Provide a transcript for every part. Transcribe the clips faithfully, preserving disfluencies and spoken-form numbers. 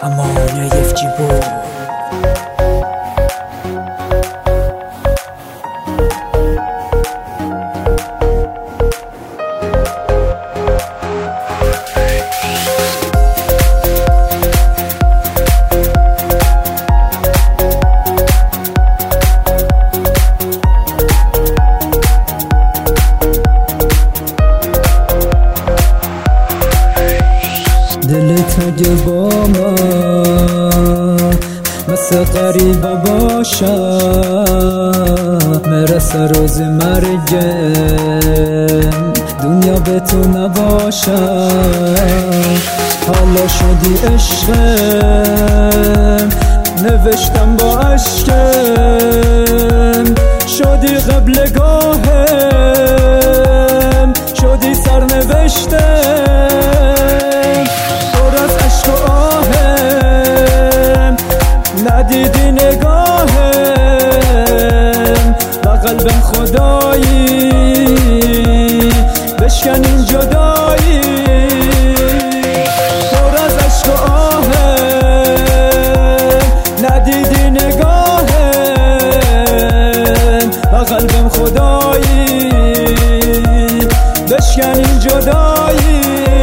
امانه یفجیبو دلت اگه با من مثل غریبه باشه مرسه روز مرگم دنیا به تو نباشه حالا شدی عشقم نوشتم با عشقم شدی قبل گاهم شدی سرنوشتم ندیدی نگاهم و قلبم خدایی بشکنین جدایی پر از عشق و آهم ندیدی نگاهم و قلبم خدایی بشکنین جدایی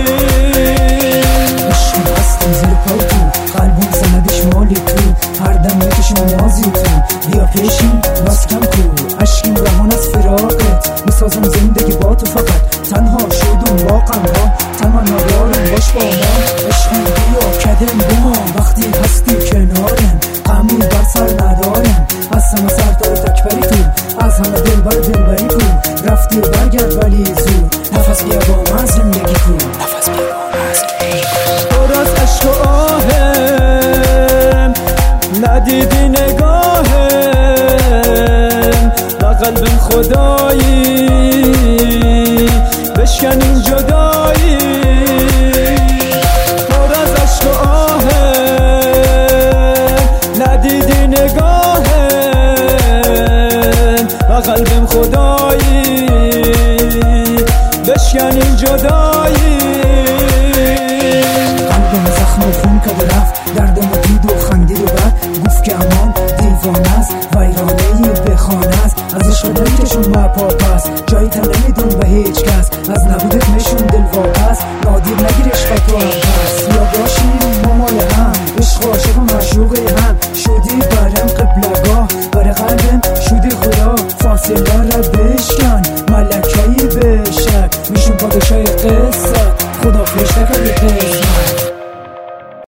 عشقم هستم زیر پاوتو قلبم سندش مالی تو هر دم میکشم نازی تو بیا پیشیم باز کم کو عشقیم رهان از فراقت میسازم زندگی با تو فقط تنها شدم با غمها تمنا دارم باش با ما عشقیم بیا کدم بما وقتی هستی کنارم غمی بر سر ندارم از همه سر تا تکبری تو از همه دل بر دلبری کو رفتی و برگرد ولی زور نفس بیا با من زندگی کو نفس بیا با من زندگی پر از عشق و آهم ندیدی نگاهم و قلبم خدایی بشکنین جدایی پر از عشق و آهم ندیدی نگاهم و قلبم خدایی بشکنین جدایی قلبم زخم و خون کده رفت دردم و دید و خندید و بعد گفت که امان دیوانه است ویرانه بخانه است از عشق دلکشون و پاپس جایی تا نمیدون به هیچ کس از نبودت نشون دل واپس نادیر نگیر عشق تو هم پس یا باشیم ما مال هم عشق عاشق و معشوق هم شدی برم قبلگاه بر قلبم شدی خدا فاصله را